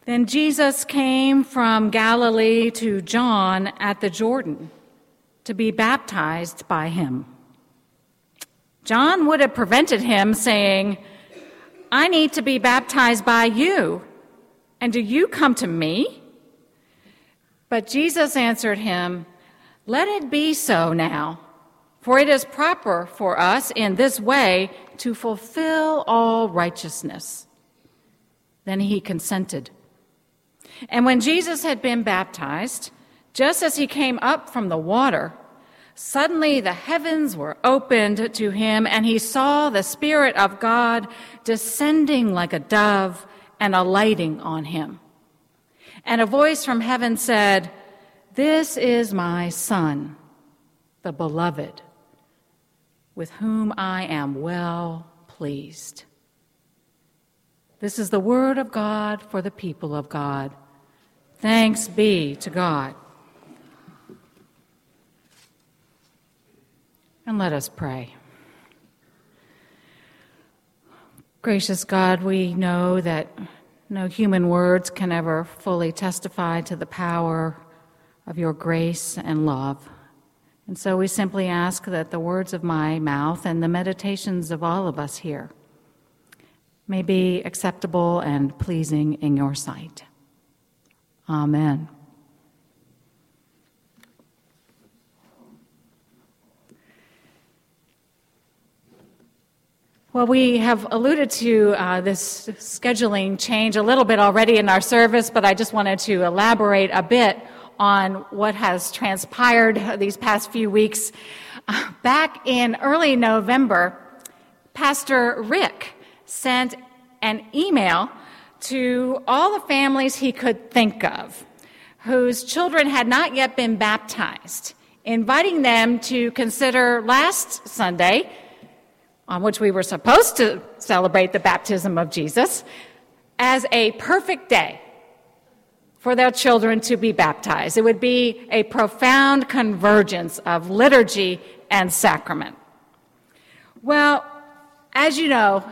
Then Jesus came from Galilee to John at the Jordan to be baptized by him. John would have prevented him, saying, "I need to be baptized by you, and do you come to me?" But Jesus answered him, "Let it be so now, for it is proper for us in this way to fulfill all righteousness." Then he consented. And when Jesus had been baptized, just as he came up from the water, suddenly the heavens were opened to him, and he saw the Spirit of God descending like a dove and alighting on him. And a voice from heaven said, "This is my Son, the beloved, with whom I am well pleased." This is the word of God for the people of God. Thanks be to God. And let us pray. Gracious God, we know that no human words can ever fully testify to the power of your grace and love. And so we simply ask that the words of my mouth and the meditations of all of us here may be acceptable and pleasing in your sight. Amen. Well, we have alluded to this scheduling change a little bit already in our service, but I just wanted to elaborate a bit on what has transpired these past few weeks. Back in early November, Pastor Rick sent an email to all the families he could think of whose children had not yet been baptized, inviting them to consider last Sunday, on which we were supposed to celebrate the baptism of Jesus, as a perfect day for their children to be baptized. It would be a profound convergence of liturgy and sacrament. Well, as you know,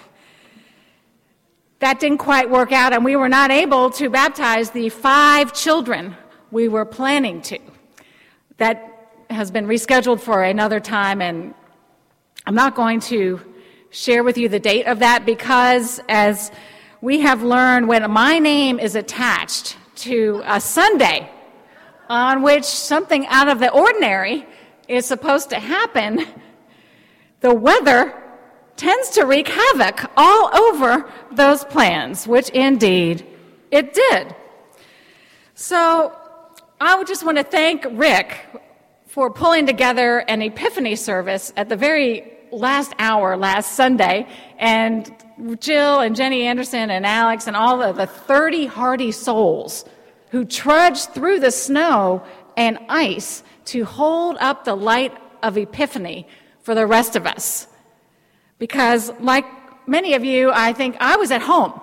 that didn't quite work out, and we were not able to baptize the 5 children we were planning to. That has been rescheduled for another time, and I'm not going to share with you the date of that because, as we have learned, when my name is attached to a Sunday on which something out of the ordinary is supposed to happen, the weather tends to wreak havoc all over those plans, which indeed it did. So I would just want to thank Rick for pulling together an Epiphany service at the very last hour last Sunday, and Jill and Jenny Anderson and Alex and all of the 30 hardy souls who trudged through the snow and ice to hold up the light of Epiphany for the rest of us. Because, like many of you, I think I was at home.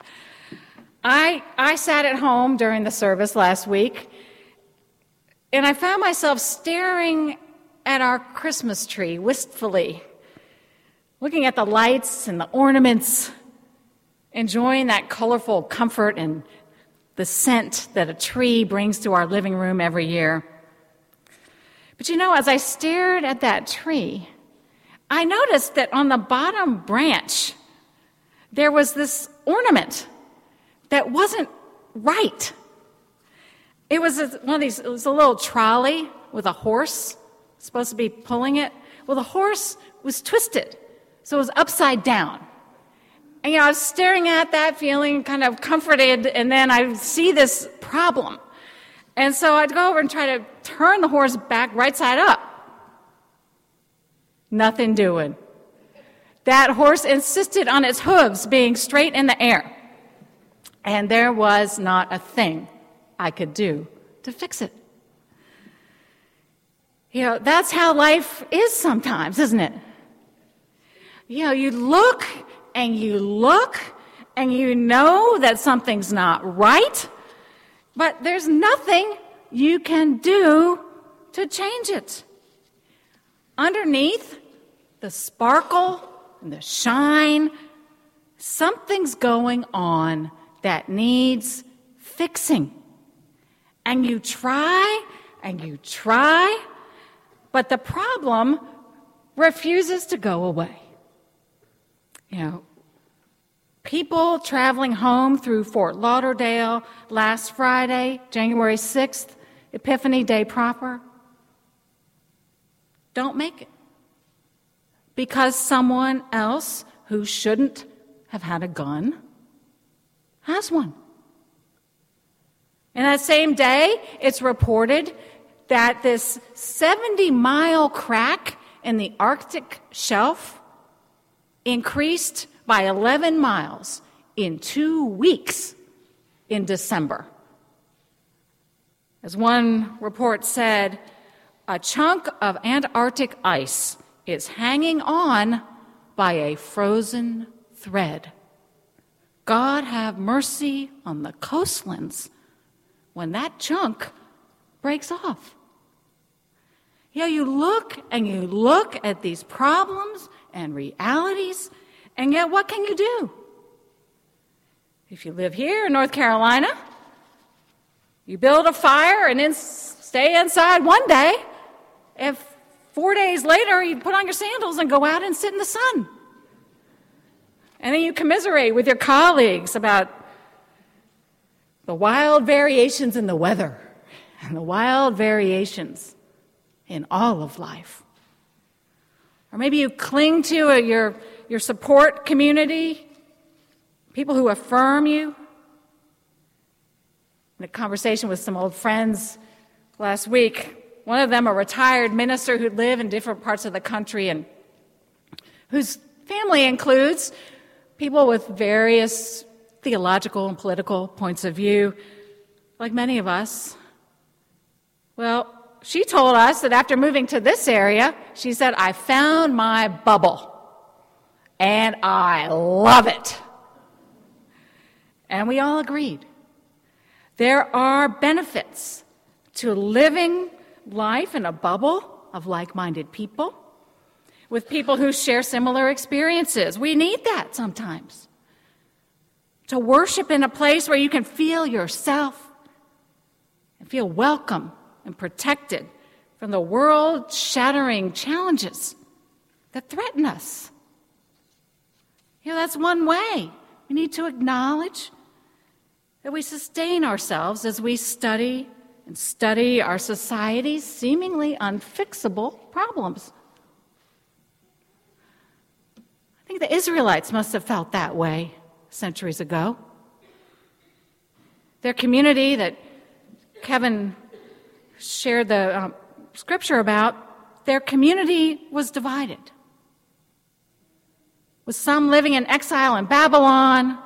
I sat at home during the service last week, and I found myself staring at our Christmas tree wistfully, looking at the lights and the ornaments, enjoying that colorful comfort and the scent that a tree brings to our living room every year. But you know, as I stared at that tree, I noticed that on the bottom branch, there was this ornament that wasn't right. It was it was a little trolley with a horse supposed to be pulling it. Well, the horse was twisted, so it was upside down. And, I was staring at that, feeling kind of comforted, and then I see this problem. And so I'd go over and try to turn the horse back right side up. Nothing doing. That horse insisted on its hooves being straight in the air. And there was not a thing I could do to fix it. That's how life is sometimes, isn't it? You look and you look and you know that something's not right, but there's nothing you can do to change it. Underneath the sparkle and the shine, something's going on that needs fixing. And you try, but the problem refuses to go away. People traveling home through Fort Lauderdale last Friday, January 6th, Epiphany Day proper, don't make it because someone else who shouldn't have had a gun has one. And that same day, it's reported that this 70-mile crack in the Arctic shelf increased by 11 miles in 2 weeks in December. As one report said, a chunk of Antarctic ice is hanging on by a frozen thread. God have mercy on the coastlands when that chunk breaks off. You look at these problems and realities, and yet what can you do? If you live here in North Carolina, you build a fire and then stay inside one day. If 4 days later, you put on your sandals and go out and sit in the sun. And then you commiserate with your colleagues about the wild variations in the weather and the wild variations in all of life. Or maybe you cling to your support community, people who affirm you. In a conversation with some old friends last week, one of them, a retired minister who lived in different parts of the country and whose family includes people with various theological and political points of view, like many of us. Well, she told us that after moving to this area, she said, I found my bubble, and I love it. And we all agreed. There are benefits to living life in a bubble of like-minded people, with people who share similar experiences. We need that sometimes. To worship in a place where you can feel yourself and feel welcome and protected from the world-shattering challenges that threaten us. That's one way. We need to acknowledge that we sustain ourselves as we study our society's seemingly unfixable problems. I think the Israelites must have felt that way centuries ago. Their community that Kevin shared the scripture about, their community was divided, with some living in exile in Babylon,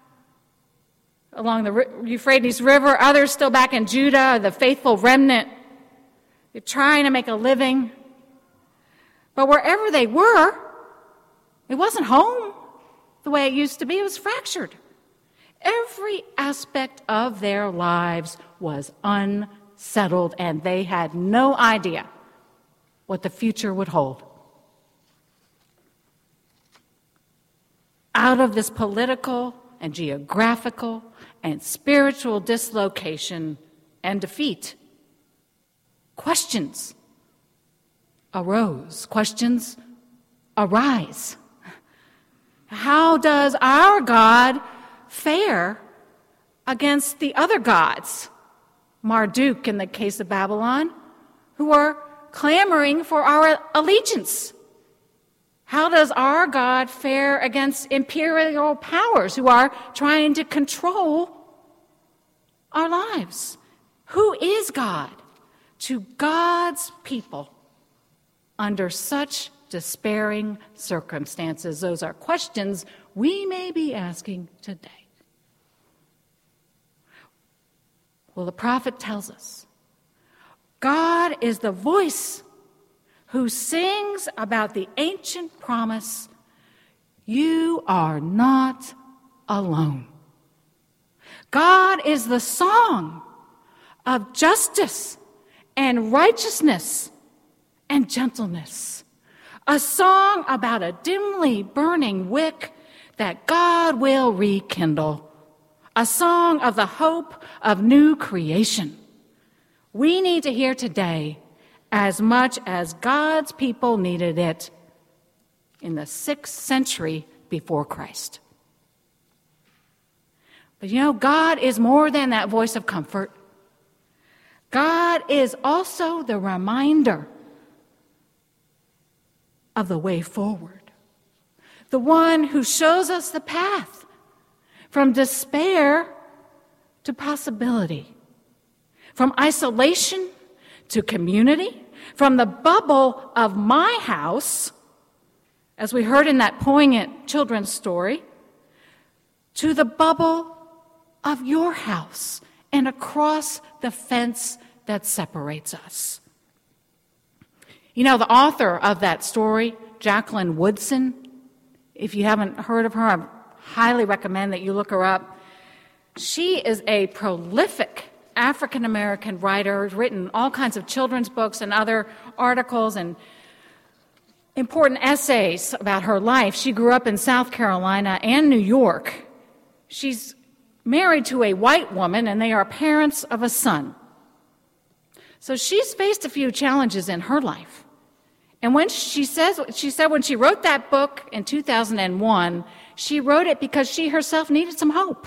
along the Euphrates River, others still back in Judah, the faithful remnant. They're trying to make a living. But wherever they were, it wasn't home the way it used to be. It was fractured. Every aspect of their lives was unsettled, and they had no idea what the future would hold. Out of this political and geographical and spiritual dislocation and defeat, questions arose. Questions arise. How does our God fare against the other gods, Marduk in the case of Babylon, who are clamoring for our allegiance? How does our God fare against imperial powers who are trying to control our lives? Who is God to God's people under such despairing circumstances? Those are questions we may be asking today. Well, the prophet tells us God is the voice who sings about the ancient promise, you are not alone. God is the song of justice and righteousness and gentleness, a song about a dimly burning wick that God will rekindle, a song of the hope of new creation. We need to hear today as much as God's people needed it in the 6th century before Christ. But God is more than that voice of comfort. God is also the reminder of the way forward, the one who shows us the path from despair to possibility, from isolation to community, from the bubble of my house, as we heard in that poignant children's story, to the bubble of your house and across the fence that separates us. The author of that story, Jacqueline Woodson, if you haven't heard of her, I highly recommend that you look her up. She is a prolific African-American writer, written all kinds of children's books and other articles and important essays about her life. She grew up in South Carolina and New York. She's married to a white woman, and they are parents of a son. So she's faced a few challenges in her life. And when she said when she wrote that book in 2001, she wrote it because she herself needed some hope.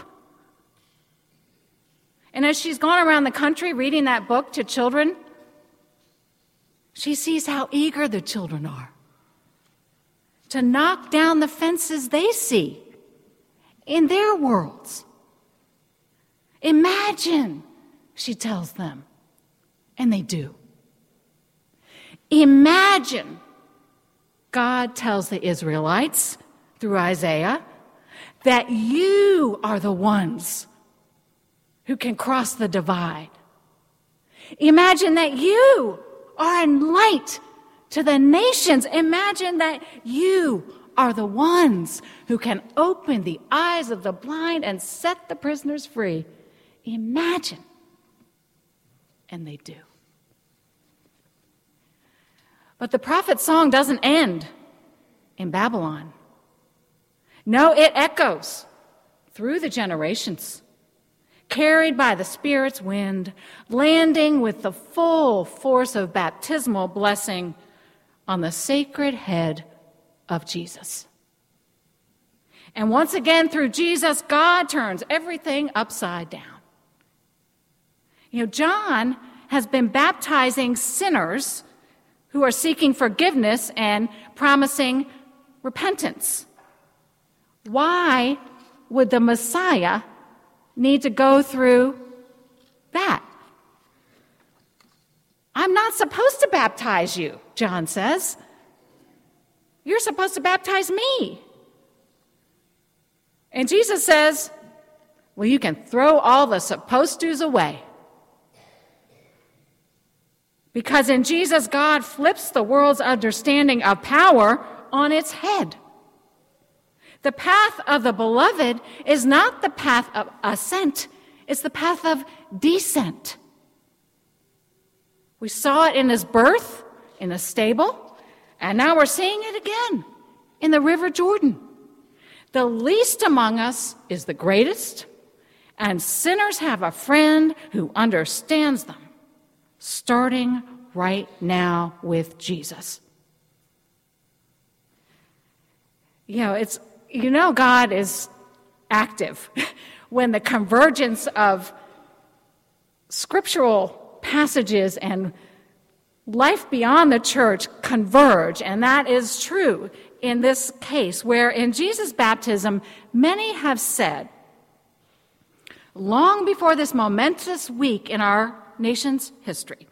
And as she's gone around the country reading that book to children, she sees how eager the children are to knock down the fences they see in their worlds. Imagine, she tells them, and they do. Imagine, God tells the Israelites through Isaiah, that you are the ones who can cross the divide. Imagine that you are a light to the nations. Imagine that you are the ones who can open the eyes of the blind and set the prisoners free. Imagine. And they do. But the prophet's song doesn't end in Babylon. No, it echoes through the generations, carried by the Spirit's wind, landing with the full force of baptismal blessing on the sacred head of Jesus. And once again, through Jesus, God turns everything upside down. John has been baptizing sinners who are seeking forgiveness and promising repentance. Why would the Messiah need to go through that? I'm not supposed to baptize you, John says. You're supposed to baptize me. And Jesus says, well, you can throw all the supposed to's away. Because in Jesus, God flips the world's understanding of power on its head. The path of the beloved is not the path of ascent, it's the path of descent. We saw it in his birth, in the stable, and now we're seeing it again in the River Jordan. The least among us is the greatest, and sinners have a friend who understands them, starting right now with Jesus. God is active when the convergence of scriptural passages and life beyond the church converge, and that is true in this case, where in Jesus' baptism, many have said, long before this momentous week in our nation's history,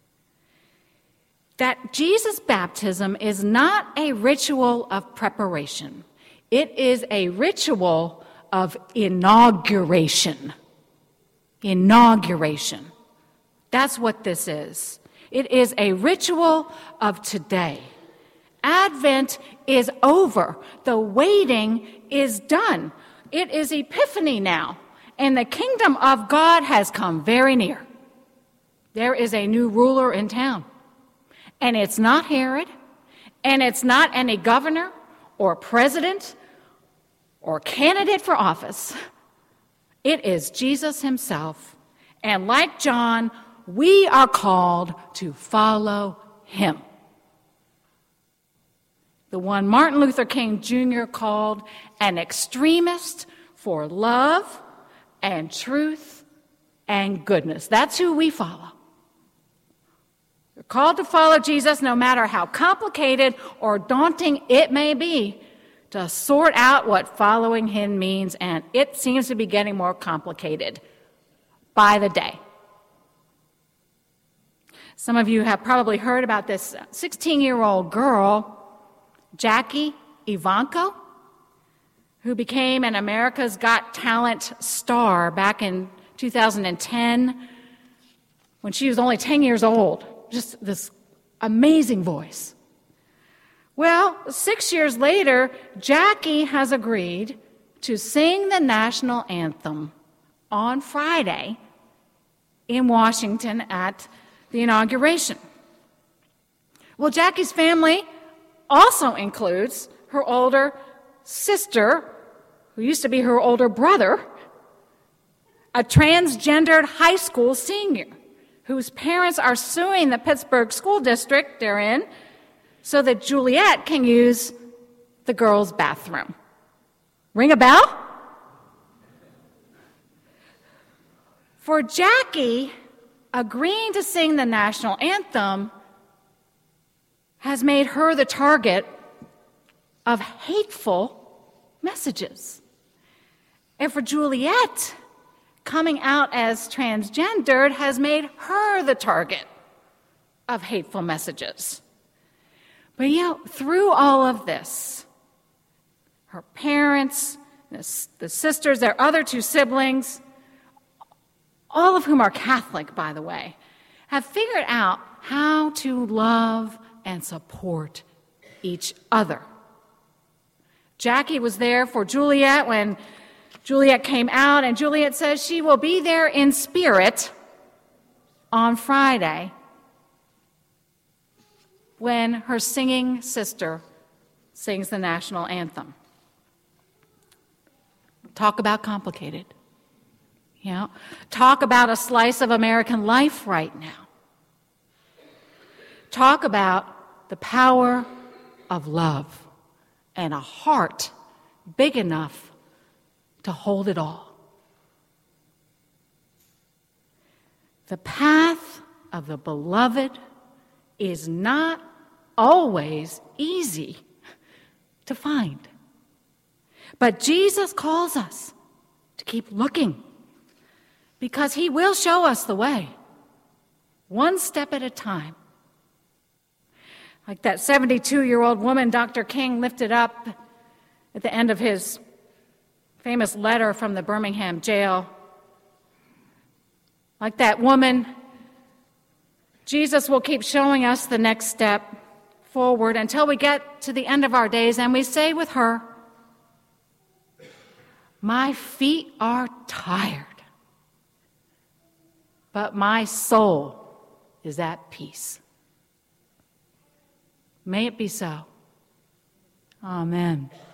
that Jesus' baptism is not a ritual of preparation. It is a ritual of inauguration. Inauguration. That's what this is. It is a ritual of today. Advent is over. The waiting is done. It is Epiphany now, and the kingdom of God has come very near. There is a new ruler in town, and it's not Herod, and it's not any governor or president or candidate for office. It is Jesus himself. And like John, we are called to follow him. The one Martin Luther King Jr. called an extremist for love and truth and goodness. That's who we follow. We're called to follow Jesus no matter how complicated or daunting it may be to sort out what following him means, and it seems to be getting more complicated by the day. Some of you have probably heard about this 16-year-old girl, Jackie Evancho, who became an America's Got Talent star back in 2010 when she was only 10 years old. Just this amazing voice. Well, 6 years later, Jackie has agreed to sing the national anthem on Friday in Washington at the inauguration. Well, Jackie's family also includes her older sister, who used to be her older brother, a transgendered high school senior whose parents are suing the Pittsburgh school district they're in so that Juliet can use the girls' bathroom. Ring a bell? For Jackie, agreeing to sing the national anthem has made her the target of hateful messages. And for Juliet, coming out as transgendered has made her the target of hateful messages. But through all of this, her parents, the sisters, their other two siblings, all of whom are Catholic, by the way, have figured out how to love and support each other. Jackie was there for Juliet when Juliet came out, and Juliet says she will be there in spirit on Friday when her singing sister sings the national anthem. Talk about complicated. Talk about a slice of American life right now. Talk about the power of love and a heart big enough to hold it all. The path of the beloved is not always easy to find. But Jesus calls us to keep looking because he will show us the way, one step at a time. Like that 72-year-old woman Dr. King lifted up at the end of his famous letter from the Birmingham jail. Like that woman, Jesus will keep showing us the next step forward until we get to the end of our days and we say with her, "My feet are tired, but my soul is at peace." May it be so. Amen.